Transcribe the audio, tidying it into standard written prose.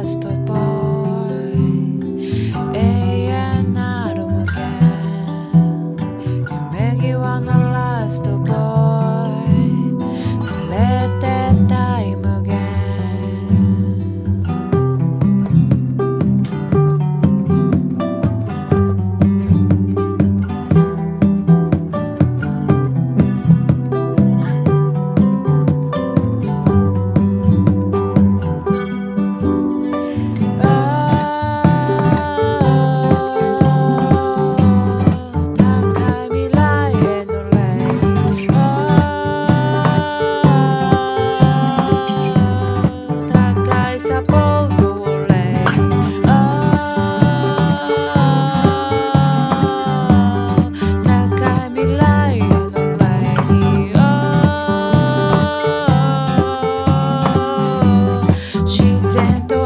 ストボーイ永遠なる無限夢際のラストボーイ触れてたい無限自然と